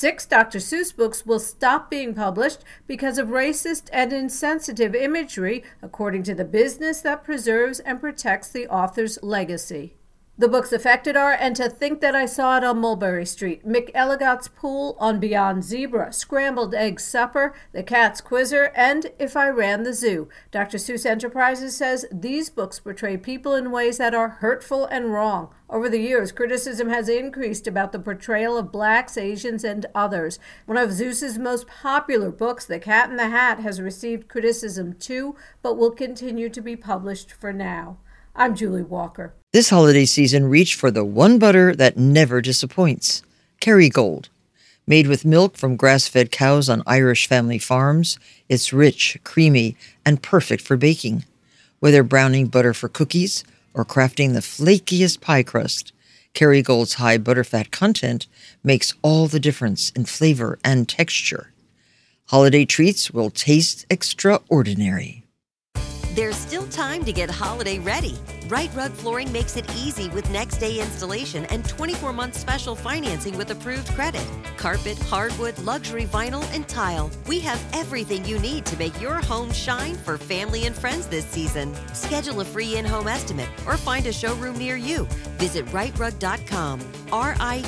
6 Dr. Seuss books will stop being published because of racist and insensitive imagery, according to the business that preserves and protects the author's legacy. The books affected are And to Think That I Saw It on Mulberry Street, McElligot's Pool on Beyond Zebra, Scrambled Egg Supper, The Cat's Quizzer, and If I Ran the Zoo. Dr. Seuss Enterprises says these books portray people in ways that are hurtful and wrong. Over the years, criticism has increased about the portrayal of blacks, Asians, and others. One of Seuss's most popular books, The Cat in the Hat, has received criticism too, but will continue to be published for now. I'm Julie Walker. This holiday season, reach for the one butter that never disappoints, Kerrygold. Made with milk from grass-fed cows on Irish family farms, it's rich, creamy, and perfect for baking. Whether browning butter for cookies or crafting the flakiest pie crust, Kerrygold's high butterfat content makes all the difference in flavor and texture. Holiday treats will taste extraordinary. There's still time to get holiday ready. Right Rug Flooring makes it easy with next day installation and 24-month special financing with approved credit. Carpet, hardwood, luxury vinyl, and tile. We have everything you need to make your home shine for family and friends this season. Schedule a free in-home estimate or find a showroom near you. Visit rightrug.com,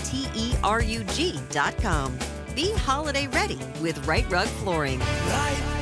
RITERUG.com. Be holiday ready with Right Rug Flooring. Right